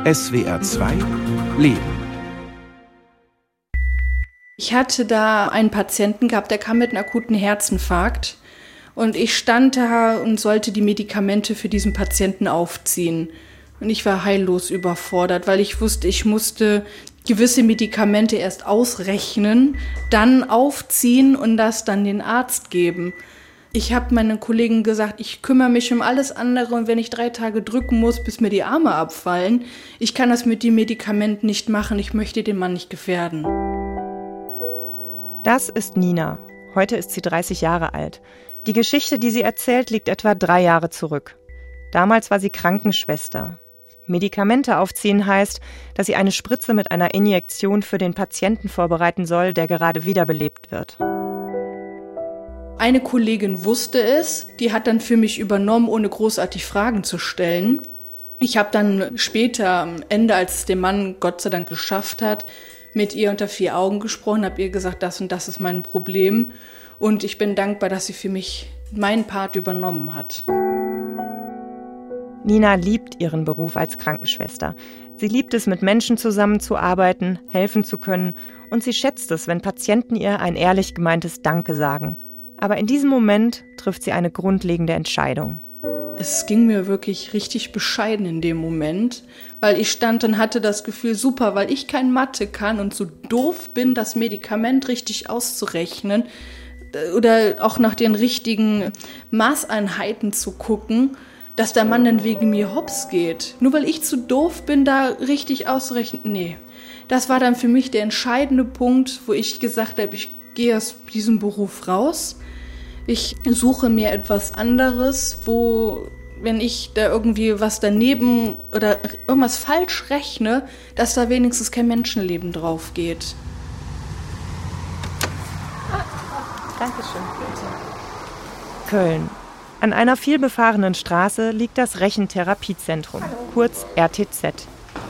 SWR 2 Leben. Ich hatte da einen Patienten gehabt, der kam mit einem akuten Herzinfarkt. Und ich stand da und sollte die Medikamente für diesen Patienten aufziehen. Und ich war heillos überfordert, weil ich wusste, ich musste gewisse Medikamente erst ausrechnen, dann aufziehen und das dann den Arzt geben. Ich habe meinen Kollegen gesagt, ich kümmere mich um alles andere und wenn ich 3 Tage drücken muss, bis mir die Arme abfallen, ich kann das mit den Medikamenten nicht machen, ich möchte den Mann nicht gefährden. Das ist Nina. Heute ist sie 30 Jahre alt. Die Geschichte, die sie erzählt, liegt etwa 3 Jahre zurück. Damals war sie Krankenschwester. Medikamente aufziehen heißt, dass sie eine Spritze mit einer Injektion für den Patienten vorbereiten soll, der gerade wiederbelebt wird. Eine Kollegin wusste es, die hat dann für mich übernommen, ohne großartig Fragen zu stellen. Ich habe dann später am Ende, als es der Mann Gott sei Dank geschafft hat, mit ihr unter 4 Augen gesprochen, habe ihr gesagt, das und das ist mein Problem. Und ich bin dankbar, dass sie für mich meinen Part übernommen hat. Nina liebt ihren Beruf als Krankenschwester. Sie liebt es, mit Menschen zusammenzuarbeiten, helfen zu können. Und sie schätzt es, wenn Patienten ihr ein ehrlich gemeintes Danke sagen. Aber in diesem Moment trifft sie eine grundlegende Entscheidung. Es ging mir wirklich richtig bescheiden in dem Moment, weil ich stand und hatte das Gefühl, super, weil ich kein Mathe kann und so doof bin, das Medikament richtig auszurechnen oder auch nach den richtigen Maßeinheiten zu gucken, dass der Mann dann wegen mir hops geht. Nur weil ich zu doof bin, da richtig auszurechnen, nee. Das war dann für mich der entscheidende Punkt, wo ich gesagt habe, ich gehe aus diesem Beruf raus. Ich suche mir etwas anderes, wo, wenn ich da irgendwie was daneben oder irgendwas falsch rechne, dass da wenigstens kein Menschenleben drauf geht. Dankeschön. Köln. An einer vielbefahrenen Straße liegt das Rechentherapiezentrum, kurz RTZ.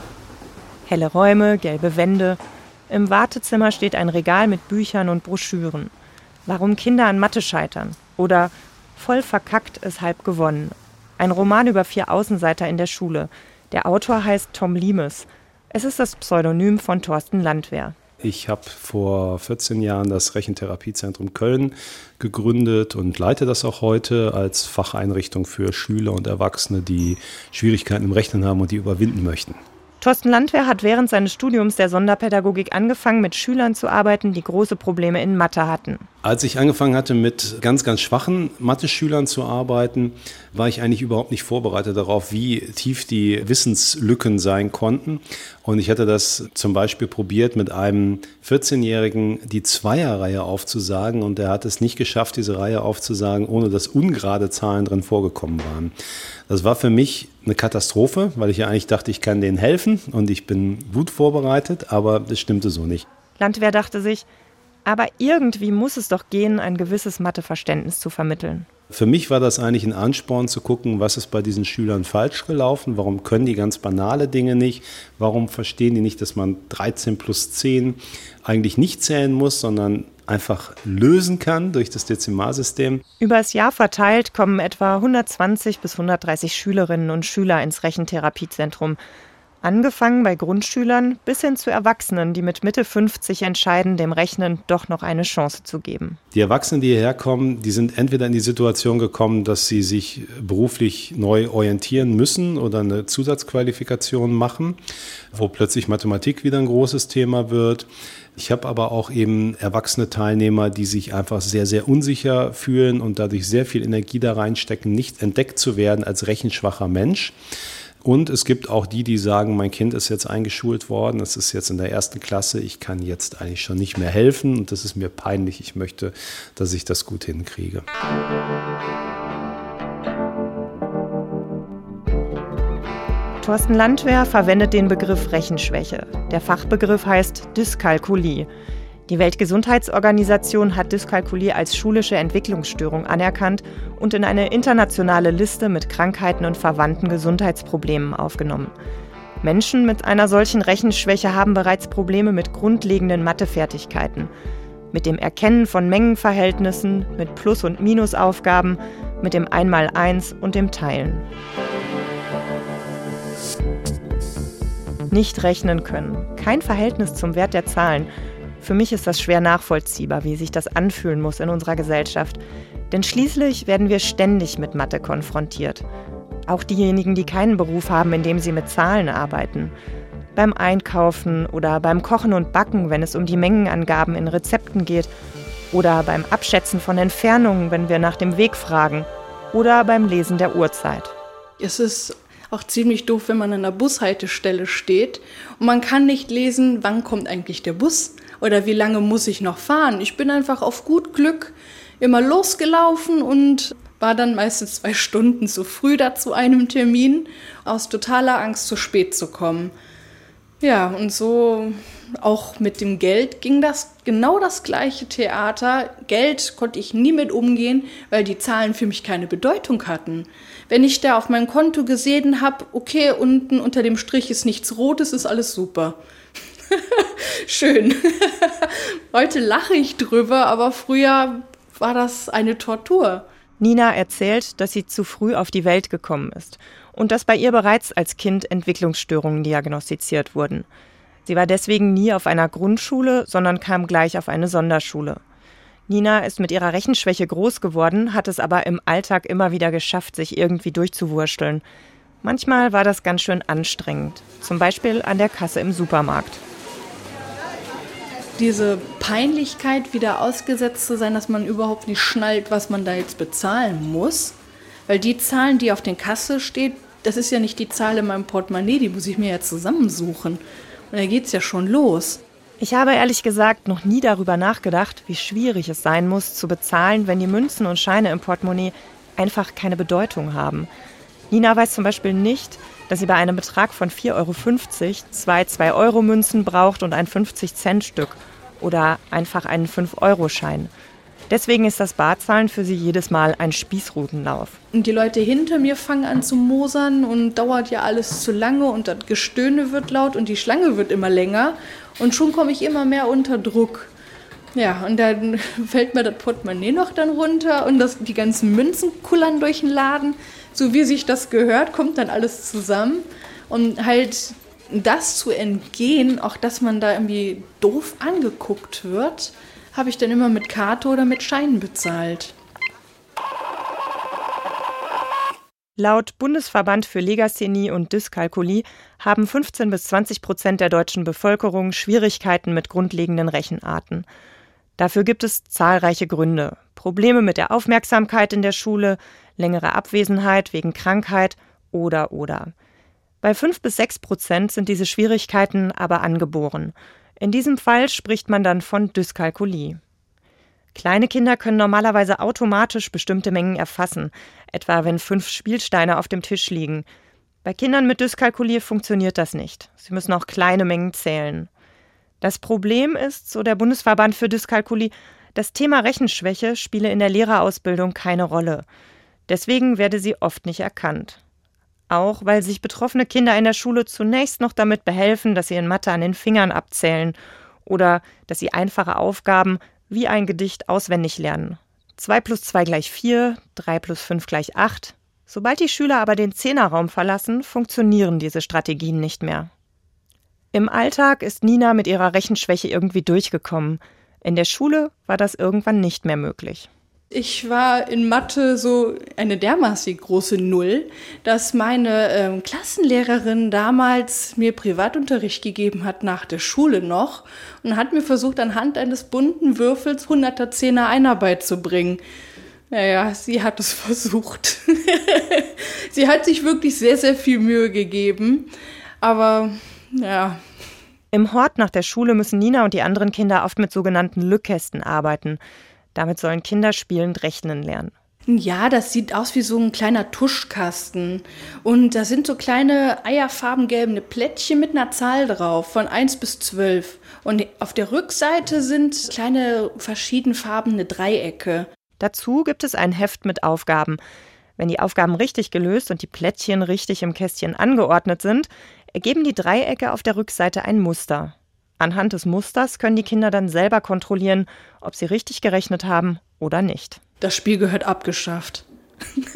Helle Räume, gelbe Wände. Im Wartezimmer steht ein Regal mit Büchern und Broschüren. Warum Kinder an Mathe scheitern. Oder Voll verkackt ist halb gewonnen. Ein Roman über 4 Außenseiter in der Schule. Der Autor heißt Tom Limes. Es ist das Pseudonym von Thorsten Landwehr. Ich habe vor 14 Jahren das Rechentherapiezentrum Köln gegründet und leite das auch heute als Facheinrichtung für Schüler und Erwachsene, die Schwierigkeiten im Rechnen haben und die überwinden möchten. Thorsten Landwehr hat während seines Studiums der Sonderpädagogik angefangen, mit Schülern zu arbeiten, die große Probleme in Mathe hatten. Als ich angefangen hatte, mit ganz, ganz schwachen Mathe-Schülern zu arbeiten, war ich eigentlich überhaupt nicht vorbereitet darauf, wie tief die Wissenslücken sein konnten. Und ich hatte das zum Beispiel probiert, mit einem 14-Jährigen die Zweierreihe aufzusagen. Und er hat es nicht geschafft, diese Reihe aufzusagen, ohne dass ungerade Zahlen drin vorgekommen waren. Das war für mich eine Katastrophe, weil ich ja eigentlich dachte, ich kann denen helfen und ich bin gut vorbereitet, aber das stimmte so nicht. Landwehr dachte sich, aber irgendwie muss es doch gehen, ein gewisses Matheverständnis zu vermitteln. Für mich war das eigentlich ein Ansporn zu gucken, was ist bei diesen Schülern falsch gelaufen, warum können die ganz banale Dinge nicht, warum verstehen die nicht, dass man 13 plus 10 eigentlich nicht zählen muss, sondern einfach lösen kann durch das Dezimalsystem. Über das Jahr verteilt kommen etwa 120 bis 130 Schülerinnen und Schüler ins Rechentherapiezentrum. Angefangen bei Grundschülern bis hin zu Erwachsenen, die mit Mitte 50 entscheiden, dem Rechnen doch noch eine Chance zu geben. Die Erwachsenen, die hierher kommen, die sind entweder in die Situation gekommen, dass sie sich beruflich neu orientieren müssen oder eine Zusatzqualifikation machen, wo plötzlich Mathematik wieder ein großes Thema wird. Ich habe aber auch eben erwachsene Teilnehmer, die sich einfach sehr, sehr unsicher fühlen und dadurch sehr viel Energie da reinstecken, nicht entdeckt zu werden als rechenschwacher Mensch. Und es gibt auch die sagen, mein Kind ist jetzt eingeschult worden, es ist jetzt in der 1. Klasse, ich kann jetzt eigentlich schon nicht mehr helfen und das ist mir peinlich. Ich möchte, dass ich das gut hinkriege. Thorsten Landwehr verwendet den Begriff Rechenschwäche. Der Fachbegriff heißt Dyskalkulie. Die Weltgesundheitsorganisation hat Dyskalkulie als schulische Entwicklungsstörung anerkannt und in eine internationale Liste mit Krankheiten und verwandten Gesundheitsproblemen aufgenommen. Menschen mit einer solchen Rechenschwäche haben bereits Probleme mit grundlegenden Mathefertigkeiten, mit dem Erkennen von Mengenverhältnissen, mit Plus- und Minusaufgaben, mit dem Einmaleins und dem Teilen. nicht rechnen können, kein Verhältnis zum Wert der Zahlen. Für mich ist das schwer nachvollziehbar, wie sich das anfühlen muss in unserer Gesellschaft. Denn schließlich werden wir ständig mit Mathe konfrontiert. Auch diejenigen, die keinen Beruf haben, in dem sie mit Zahlen arbeiten. Beim Einkaufen oder beim Kochen und Backen, wenn es um die Mengenangaben in Rezepten geht. Oder beim Abschätzen von Entfernungen, wenn wir nach dem Weg fragen. Oder beim Lesen der Uhrzeit. Es ist auch ziemlich doof, wenn man an einer Bushaltestelle steht und man kann nicht lesen, wann kommt eigentlich der Bus oder wie lange muss ich noch fahren. Ich bin einfach auf gut Glück immer losgelaufen und war dann meistens 2 Stunden zu früh da zu einem Termin, aus totaler Angst, zu spät zu kommen. Ja, und so auch mit dem Geld ging das genau das gleiche Theater. Geld konnte ich nie mit umgehen, weil die Zahlen für mich keine Bedeutung hatten. Wenn ich da auf meinem Konto gesehen habe, okay, unten unter dem Strich ist nichts Rotes, ist alles super. Schön. Heute lache ich drüber, aber früher war das eine Tortur. Nina erzählt, dass sie zu früh auf die Welt gekommen ist und dass bei ihr bereits als Kind Entwicklungsstörungen diagnostiziert wurden. Sie war deswegen nie auf einer Grundschule, sondern kam gleich auf eine Sonderschule. Nina ist mit ihrer Rechenschwäche groß geworden, hat es aber im Alltag immer wieder geschafft, sich irgendwie durchzuwursteln. Manchmal war das ganz schön anstrengend, zum Beispiel an der Kasse im Supermarkt. Diese Peinlichkeit, wieder ausgesetzt zu sein, dass man überhaupt nicht schnallt, was man da jetzt bezahlen muss. Weil die Zahlen, die auf der Kasse steht, das ist ja nicht die Zahl in meinem Portemonnaie, die muss ich mir ja zusammensuchen. Und da geht's ja schon los. Ich habe ehrlich gesagt noch nie darüber nachgedacht, wie schwierig es sein muss, zu bezahlen, wenn die Münzen und Scheine im Portemonnaie einfach keine Bedeutung haben. Nina weiß zum Beispiel nicht, dass sie bei einem Betrag von 4,50 € 2 2-Euro-Münzen braucht und ein 50-Cent-Stück oder einfach einen 5-Euro-Schein. Deswegen ist das Barzahlen für sie jedes Mal ein Spießrutenlauf. Und die Leute hinter mir fangen an zu mosern und dauert ja alles zu lange und das Gestöhne wird laut und die Schlange wird immer länger und schon komme ich immer mehr unter Druck. Ja, und dann fällt mir das Portemonnaie noch dann runter und die ganzen Münzen kullern durch den Laden. So wie sich das gehört, kommt dann alles zusammen. Und halt das zu entgehen, auch dass man da irgendwie doof angeguckt wird, habe ich dann immer mit Karte oder mit Scheinen bezahlt. Laut Bundesverband für Legasthenie und Dyskalkulie haben 15-20% der deutschen Bevölkerung Schwierigkeiten mit grundlegenden Rechenarten. Dafür gibt es zahlreiche Gründe. Probleme mit der Aufmerksamkeit in der Schule, längere Abwesenheit wegen Krankheit oder. Bei 5-6% sind diese Schwierigkeiten aber angeboren. In diesem Fall spricht man dann von Dyskalkulie. Kleine Kinder können normalerweise automatisch bestimmte Mengen erfassen, etwa wenn 5 Spielsteine auf dem Tisch liegen. Bei Kindern mit Dyskalkulie funktioniert das nicht. Sie müssen auch kleine Mengen zählen. Das Problem ist, so der Bundesverband für Dyskalkulie, das Thema Rechenschwäche spiele in der Lehrerausbildung keine Rolle. Deswegen werde sie oft nicht erkannt. Auch weil sich betroffene Kinder in der Schule zunächst noch damit behelfen, dass sie in Mathe an den Fingern abzählen oder dass sie einfache Aufgaben wie ein Gedicht auswendig lernen. 2 + 2 = 4, 3 + 5 = 8. Sobald die Schüler aber den Zehnerraum verlassen, funktionieren diese Strategien nicht mehr. Im Alltag ist Nina mit ihrer Rechenschwäche irgendwie durchgekommen. In der Schule war das irgendwann nicht mehr möglich. Ich war in Mathe so eine dermaßen große Null, dass meine Klassenlehrerin damals mir Privatunterricht gegeben hat nach der Schule noch und hat mir versucht, anhand eines bunten Würfels 100er, 10er Einarbeit zu bringen. Naja, sie hat es versucht. Sie hat sich wirklich sehr, sehr viel Mühe gegeben, aber ja. Im Hort nach der Schule müssen Nina und die anderen Kinder oft mit sogenannten Lückkästen arbeiten. Damit sollen Kinder spielend rechnen lernen. Ja, das sieht aus wie so ein kleiner Tuschkasten. Und da sind so kleine eierfarbengelbe Plättchen mit einer Zahl drauf, von 1 bis 12. Und auf der Rückseite sind kleine verschiedenfarbene Dreiecke. Dazu gibt es ein Heft mit Aufgaben. Wenn die Aufgaben richtig gelöst und die Plättchen richtig im Kästchen angeordnet sind, ergeben die Dreiecke auf der Rückseite ein Muster. Anhand des Musters können die Kinder dann selber kontrollieren, ob sie richtig gerechnet haben oder nicht. Das Spiel gehört abgeschafft.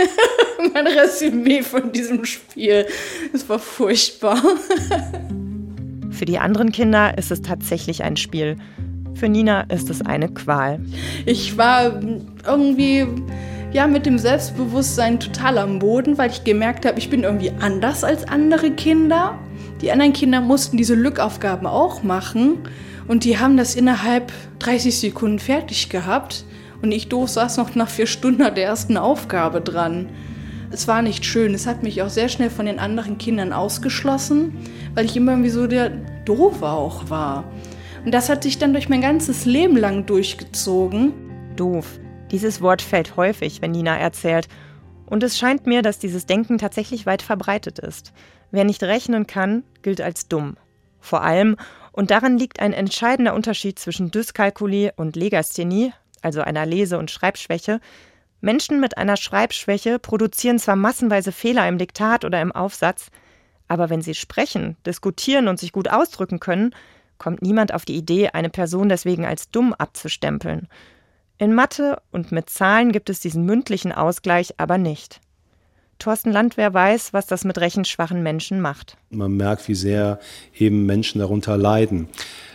Mein Resümee von diesem Spiel. Es war furchtbar. Für die anderen Kinder ist es tatsächlich ein Spiel. Für Nina ist es eine Qual. Ich war irgendwie mit dem Selbstbewusstsein total am Boden, weil ich gemerkt habe, ich bin irgendwie anders als andere Kinder. Die anderen Kinder mussten diese Lückaufgaben auch machen und die haben das innerhalb 30 Sekunden fertig gehabt. Und ich doof saß noch nach 4 Stunden an der ersten Aufgabe dran. Es war nicht schön. Es hat mich auch sehr schnell von den anderen Kindern ausgeschlossen, weil ich immer irgendwie so der Doofe auch war. Und das hat sich dann durch mein ganzes Leben lang durchgezogen. Doof. Dieses Wort fällt häufig, wenn Nina erzählt. Und es scheint mir, dass dieses Denken tatsächlich weit verbreitet ist. Wer nicht rechnen kann, gilt als dumm. Vor allem, und daran liegt ein entscheidender Unterschied zwischen Dyskalkulie und Legasthenie, also einer Lese- und Schreibschwäche. Menschen mit einer Schreibschwäche produzieren zwar massenweise Fehler im Diktat oder im Aufsatz, aber wenn sie sprechen, diskutieren und sich gut ausdrücken können, kommt niemand auf die Idee, eine Person deswegen als dumm abzustempeln. In Mathe und mit Zahlen gibt es diesen mündlichen Ausgleich aber nicht. Thorsten Landwehr weiß, was das mit rechenschwachen Menschen macht. Man merkt, wie sehr eben Menschen darunter leiden.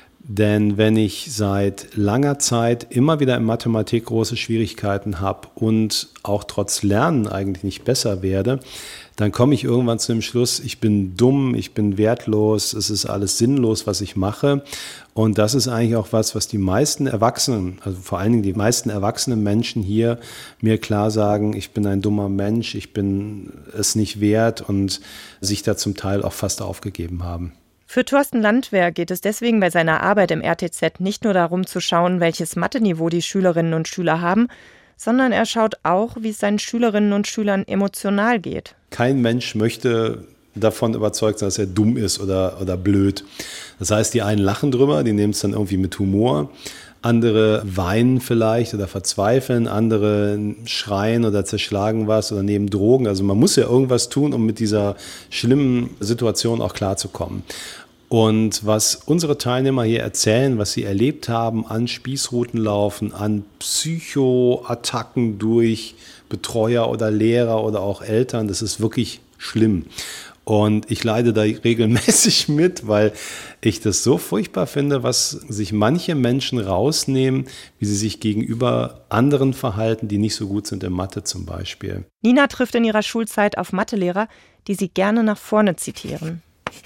Denn wenn ich seit langer Zeit immer wieder in Mathematik große Schwierigkeiten habe und auch trotz Lernen eigentlich nicht besser werde, dann komme ich irgendwann zu dem Schluss, ich bin dumm, ich bin wertlos, es ist alles sinnlos, was ich mache. Und das ist eigentlich auch was die meisten Erwachsenen, also vor allen Dingen die meisten erwachsenen Menschen hier mir klar sagen, ich bin ein dummer Mensch, ich bin es nicht wert und sich da zum Teil auch fast aufgegeben haben. Für Thorsten Landwehr geht es deswegen bei seiner Arbeit im RTZ nicht nur darum zu schauen, welches Matheniveau die Schülerinnen und Schüler haben, sondern er schaut auch, wie es seinen Schülerinnen und Schülern emotional geht. Kein Mensch möchte davon überzeugt sein, dass er dumm ist oder blöd. Das heißt, die einen lachen drüber, die nehmen es dann irgendwie mit Humor. Andere weinen vielleicht oder verzweifeln, andere schreien oder zerschlagen was oder nehmen Drogen. Also man muss ja irgendwas tun, um mit dieser schlimmen Situation auch klarzukommen. Und was unsere Teilnehmer hier erzählen, was sie erlebt haben an Spießrutenlaufen, an Psychoattacken durch Betreuer oder Lehrer oder auch Eltern, das ist wirklich schlimm. Und ich leide da regelmäßig mit, weil ich das so furchtbar finde, was sich manche Menschen rausnehmen, wie sie sich gegenüber anderen verhalten, die nicht so gut sind in Mathe zum Beispiel. Nina trifft in ihrer Schulzeit auf Mathelehrer, die sie gerne nach vorne zitieren.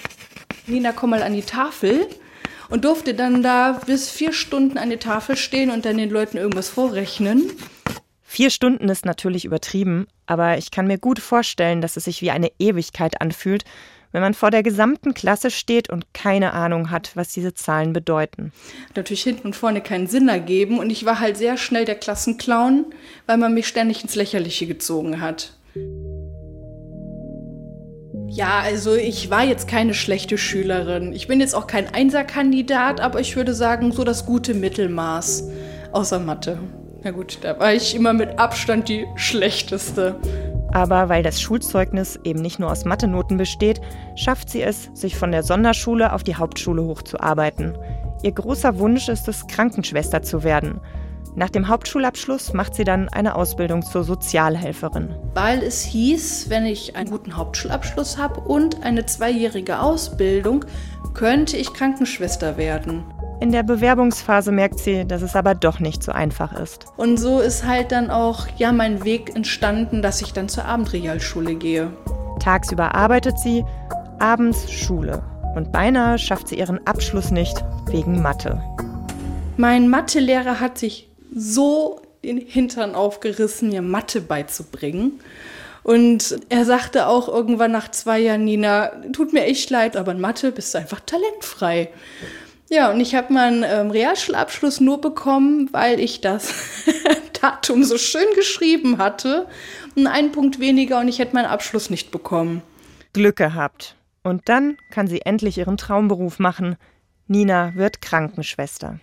Nina, komm mal an die Tafel und durfte dann da bis 4 Stunden an der Tafel stehen und dann den Leuten irgendwas vorrechnen. 4 Stunden ist natürlich übertrieben, aber ich kann mir gut vorstellen, dass es sich wie eine Ewigkeit anfühlt, wenn man vor der gesamten Klasse steht und keine Ahnung hat, was diese Zahlen bedeuten. Natürlich hinten und vorne keinen Sinn ergeben und ich war halt sehr schnell der Klassenclown, weil man mich ständig ins Lächerliche gezogen hat. Ja, also ich war jetzt keine schlechte Schülerin. Ich bin jetzt auch kein Einserkandidat, aber ich würde sagen, so das gute Mittelmaß. Außer Mathe. Na gut, da war ich immer mit Abstand die schlechteste. Aber weil das Schulzeugnis eben nicht nur aus Mathe-Noten besteht, schafft sie es, sich von der Sonderschule auf die Hauptschule hochzuarbeiten. Ihr großer Wunsch ist es, Krankenschwester zu werden. Nach dem Hauptschulabschluss macht sie dann eine Ausbildung zur Sozialhelferin. Weil es hieß, wenn ich einen guten Hauptschulabschluss habe und eine 2-jährige Ausbildung, könnte ich Krankenschwester werden. In der Bewerbungsphase merkt sie, dass es aber doch nicht so einfach ist. Und so ist halt dann auch mein Weg entstanden, dass ich dann zur Abendrealschule gehe. Tagsüber arbeitet sie, abends Schule. Und beinahe schafft sie ihren Abschluss nicht wegen Mathe. Mein Mathelehrer hat sich so den Hintern aufgerissen, mir Mathe beizubringen. Und er sagte auch irgendwann nach 2 Jahren, Nina, tut mir echt leid, aber in Mathe bist du einfach talentfrei. Ja, und ich habe meinen Realschulabschluss nur bekommen, weil ich das Datum so schön geschrieben hatte. Und 1 Punkt weniger und ich hätte meinen Abschluss nicht bekommen. Glück gehabt. Und dann kann sie endlich ihren Traumberuf machen. Nina wird Krankenschwester.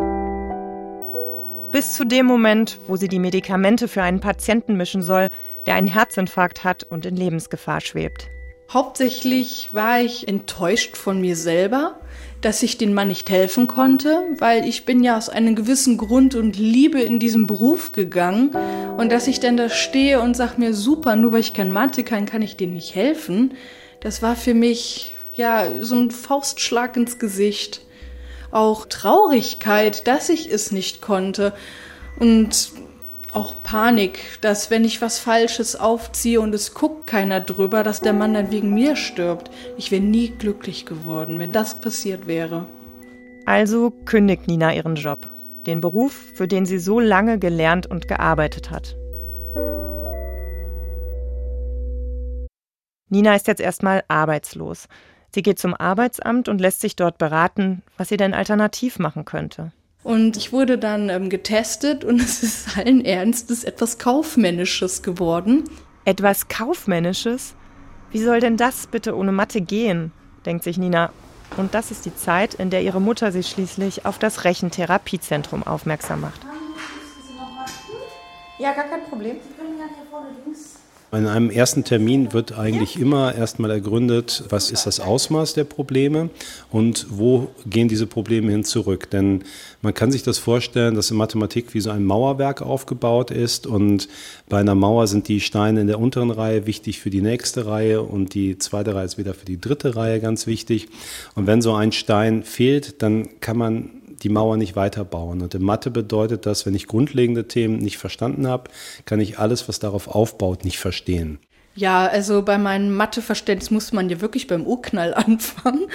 Bis zu dem Moment, wo sie die Medikamente für einen Patienten mischen soll, der einen Herzinfarkt hat und in Lebensgefahr schwebt. Hauptsächlich war ich enttäuscht von mir selber, dass ich dem Mann nicht helfen konnte, weil ich bin ja aus einem gewissen Grund und Liebe in diesen Beruf gegangen. Und dass ich dann da stehe und sage mir, super, nur weil ich kein Mathe kann ich denen nicht helfen. Das war für mich ja, so ein Faustschlag ins Gesicht. Auch Traurigkeit, dass ich es nicht konnte. Und auch Panik, dass wenn ich was Falsches aufziehe und es guckt keiner drüber, dass der Mann dann wegen mir stirbt. Ich wäre nie glücklich geworden, wenn das passiert wäre. Also kündigt Nina ihren Job, den Beruf, für den sie so lange gelernt und gearbeitet hat. Nina ist jetzt erstmal arbeitslos. Sie geht zum Arbeitsamt und lässt sich dort beraten, was sie denn alternativ machen könnte. Und ich wurde dann getestet und es ist allen Ernstes etwas Kaufmännisches geworden. Etwas Kaufmännisches? Wie soll denn das bitte ohne Mathe gehen, denkt sich Nina. Und das ist die Zeit, in der ihre Mutter sie schließlich auf das Rechentherapiezentrum aufmerksam macht. Ja, gar kein Problem. In einem ersten Termin wird eigentlich immer erstmal ergründet, was ist das Ausmaß der Probleme und wo gehen diese Probleme hin zurück. Denn man kann sich das vorstellen, dass in Mathematik wie so ein Mauerwerk aufgebaut ist und bei einer Mauer sind die Steine in der unteren Reihe wichtig für die nächste Reihe und die zweite Reihe ist wieder für die dritte Reihe ganz wichtig. Und wenn so ein Stein fehlt, dann kann man die Mauer nicht weiterbauen. Und in Mathe bedeutet das, wenn ich grundlegende Themen nicht verstanden habe, kann ich alles, was darauf aufbaut, nicht verstehen. Ja, also bei meinem Matheverständnis muss man ja wirklich beim Urknall anfangen.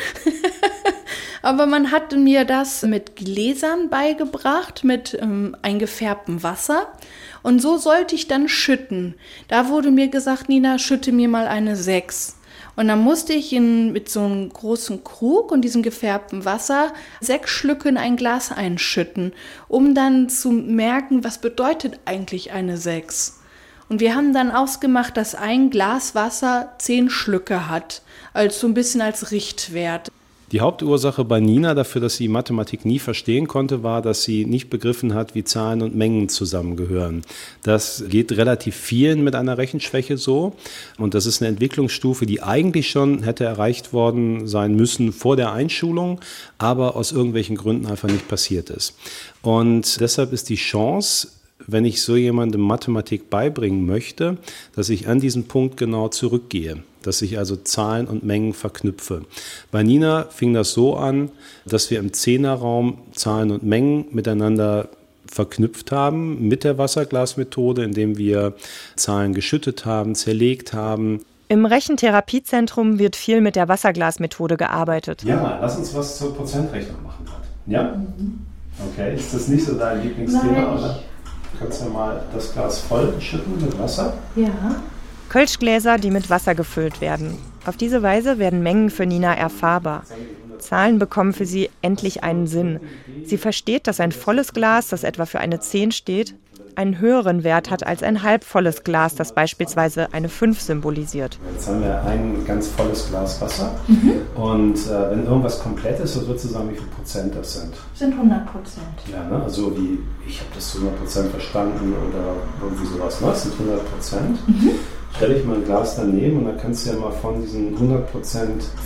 Aber man hat mir das mit Gläsern beigebracht, mit eingefärbtem Wasser. Und so sollte ich dann schütten. Da wurde mir gesagt, Nina, schütte mir mal eine 6. Und dann musste ich mit so einem großen Krug und diesem gefärbten Wasser 6 Schlücke in ein Glas einschütten, um dann zu merken, was bedeutet eigentlich eine 6. Und wir haben dann ausgemacht, dass ein Glas Wasser 10 Schlücke hat, also so ein bisschen als Richtwert. Die Hauptursache bei Nina dafür, dass sie Mathematik nie verstehen konnte, war, dass sie nicht begriffen hat, wie Zahlen und Mengen zusammengehören. Das geht relativ vielen mit einer Rechenschwäche so. Und das ist eine Entwicklungsstufe, die eigentlich schon hätte erreicht worden sein müssen vor der Einschulung, aber aus irgendwelchen Gründen einfach nicht passiert ist. Und deshalb ist die Chance, wenn ich so jemandem Mathematik beibringen möchte, dass ich an diesen Punkt genau zurückgehe, dass ich also Zahlen und Mengen verknüpfe. Bei Nina fing das so an, dass wir im Zehnerraum Zahlen und Mengen miteinander verknüpft haben mit der Wasserglasmethode, indem wir Zahlen geschüttet haben, zerlegt haben. Im Rechentherapiezentrum wird viel mit der Wasserglasmethode gearbeitet. Ja, lass uns was zur Prozentrechnung machen. Ja? Okay, ist das nicht so dein Lieblingsthema, Nein, oder? Du kannst ja mal das Glas voll schütten mit Wasser. Ja. Kölschgläser, die mit Wasser gefüllt werden. Auf diese Weise werden Mengen für Nina erfahrbar. Zahlen bekommen für sie endlich einen Sinn. Sie versteht, dass ein volles Glas, das etwa für eine 10 steht, einen höheren Wert hat als ein halbvolles Glas, das beispielsweise eine 5 symbolisiert. Jetzt haben wir ein ganz volles Glas Wasser. Und wenn irgendwas komplett ist, würdest du sagen, wie viel Prozent das sind? Sind 100%. Ja, ne? Also wie, ich habe das zu 100% verstanden oder irgendwie sowas. Ne? Das sind 100%. Stelle ich mal ein Glas daneben und dann kannst du ja mal von diesen 100% 50%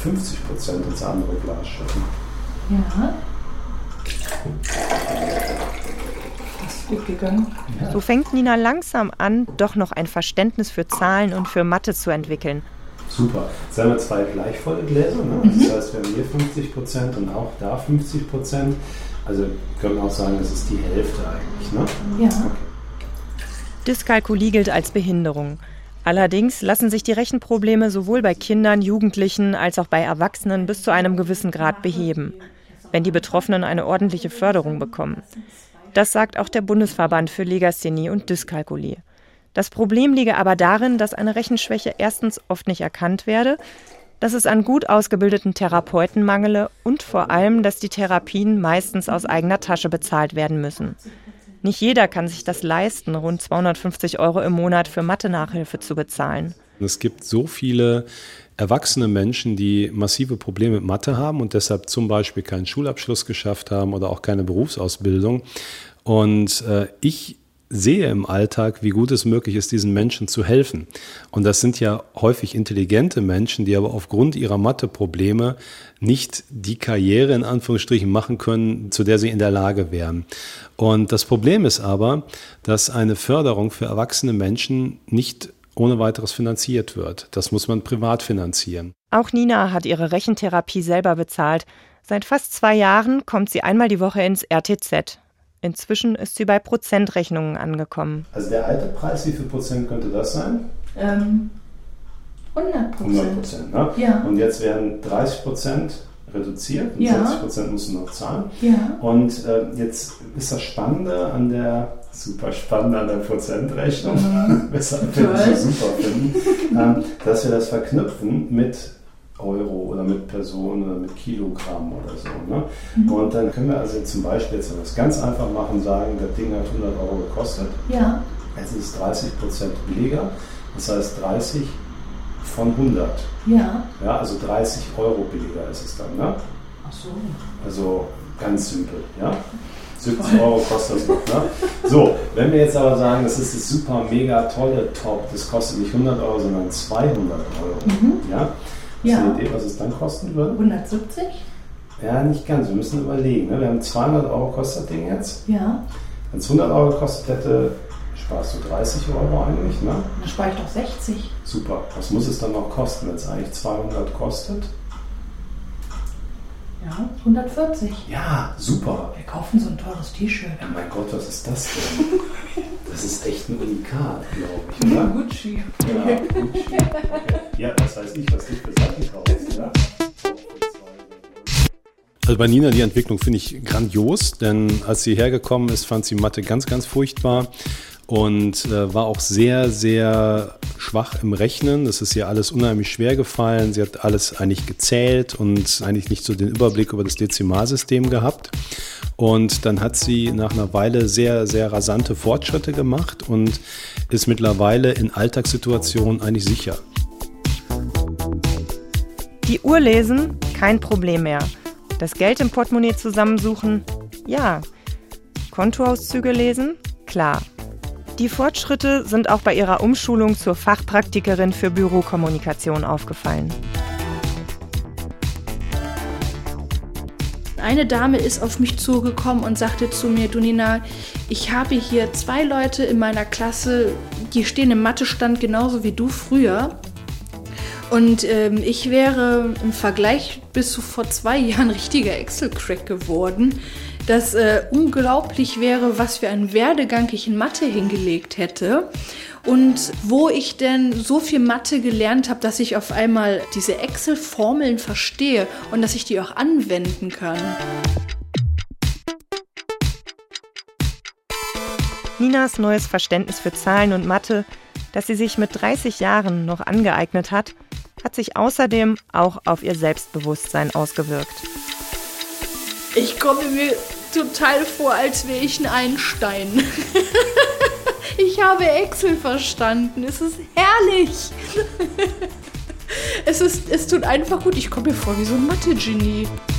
ins andere Glas schütten. Ja. Das ist gut gegangen. So fängt Nina langsam an, doch noch ein Verständnis für Zahlen und für Mathe zu entwickeln. Super. Jetzt haben wir 2 gleich volle Gläser. Ne? Das heißt, wir haben hier 50% und auch da 50%. Also können wir auch sagen, das ist die Hälfte eigentlich. Ne? Ja. Okay. Dyskalkulie gilt als Behinderung. Allerdings lassen sich die Rechenprobleme sowohl bei Kindern, Jugendlichen als auch bei Erwachsenen bis zu einem gewissen Grad beheben, wenn die Betroffenen eine ordentliche Förderung bekommen. Das sagt auch der Bundesverband für Legasthenie und Dyskalkulie. Das Problem liege aber darin, dass eine Rechenschwäche erstens oft nicht erkannt werde, dass es an gut ausgebildeten Therapeuten mangele und vor allem, dass die Therapien meistens aus eigener Tasche bezahlt werden müssen. Nicht jeder kann sich das leisten, rund 250 € im Monat für Mathe-Nachhilfe zu bezahlen. Es gibt so viele erwachsene Menschen, die massive Probleme mit Mathe haben und deshalb zum Beispiel keinen Schulabschluss geschafft haben oder auch keine Berufsausbildung. Und ich sehe im Alltag, wie gut es möglich ist, diesen Menschen zu helfen. Und das sind ja häufig intelligente Menschen, die aber aufgrund ihrer Mathe-Probleme nicht die Karriere in Anführungsstrichen machen können, zu der sie in der Lage wären. Und das Problem ist aber, dass eine Förderung für erwachsene Menschen nicht ohne weiteres finanziert wird. Das muss man privat finanzieren. Auch Nina hat ihre Rechentherapie selber bezahlt. Seit fast 2 Jahren kommt sie einmal die Woche ins RTZ. Inzwischen ist sie bei Prozentrechnungen angekommen. Also der alte Preis, wie viel Prozent könnte das sein? 100%. 100%, ne? Ja. Und jetzt werden 30% reduziert und Ja. 60% musst du noch zahlen. Ja. Und jetzt ist das Spannende an der Prozentrechnung, weshalb wir das so super finden, dass wir das verknüpfen mit Euro oder mit Personen oder mit Kilogramm oder so. Ne? Und dann können wir also zum Beispiel jetzt das ganz einfach machen, sagen, das Ding hat 100 Euro gekostet. Ja. Jetzt ist es 30% billiger, das heißt 30 von 100. Ja. Ja, also 30 Euro billiger ist es dann. Ne? Ach so. Also ganz simpel. Ja? 70 Euro kostet das noch. Ne? So, wenn wir jetzt aber sagen, das ist das super, mega tolle Top, das kostet nicht 100 Euro, sondern 200 Euro. Ja? Hast du eine Idee, was es dann kosten würde? 170? Ja, nicht ganz. Wir müssen überlegen. Ne? Wir haben 200 Euro kostet das Ding jetzt. Ja. Wenn es 100 Euro gekostet hätte, sparst du 30 Euro eigentlich. Ne? Dann spare ich doch 60. Super. Was muss es dann noch kosten, wenn es eigentlich 200 kostet? Ja, 140. Ja, super. Wir kaufen so ein teures T-Shirt. Ja, mein Gott, was ist das denn? Das ist echt ein Unikat, glaube ich, oder? Gucci. Ja, Gucci. Okay. Ja, das weiß ich, was du für Sachen kaufst. Ja? Also bei Nina, die Entwicklung finde ich grandios, denn als sie hergekommen ist, fand sie Mathe ganz, ganz furchtbar und war auch sehr, sehr schwach im Rechnen. Das ist ihr alles unheimlich schwer gefallen. Sie hat alles eigentlich gezählt und eigentlich nicht so den Überblick über das Dezimalsystem gehabt. Und dann hat sie nach einer Weile sehr, sehr rasante Fortschritte gemacht und ist mittlerweile in Alltagssituationen eigentlich sicher. Die Uhr lesen, kein Problem mehr. Das Geld im Portemonnaie zusammensuchen, ja. Kontoauszüge lesen, klar. Die Fortschritte sind auch bei ihrer Umschulung zur Fachpraktikerin für Bürokommunikation aufgefallen. Eine Dame ist auf mich zugekommen und sagte zu mir, du Nina, ich habe hier 2 Leute in meiner Klasse, die stehen im Mathestand genauso wie du früher. Und ich wäre im Vergleich bis zu vor 2 Jahren richtiger Excel-Crack geworden, dass unglaublich wäre, was für einen Werdegang ich in Mathe hingelegt hätte. Und wo ich denn so viel Mathe gelernt habe, dass ich auf einmal diese Excel-Formeln verstehe und dass ich die auch anwenden kann. Ninas neues Verständnis für Zahlen und Mathe, das sie sich mit 30 Jahren noch angeeignet hat, hat sich außerdem auch auf ihr Selbstbewusstsein ausgewirkt. Ich komme mir total vor, als wäre ich ein Einstein. Ich habe Excel verstanden. Es ist herrlich. Es tut einfach gut. Ich komme mir vor wie so ein Mathe-Genie.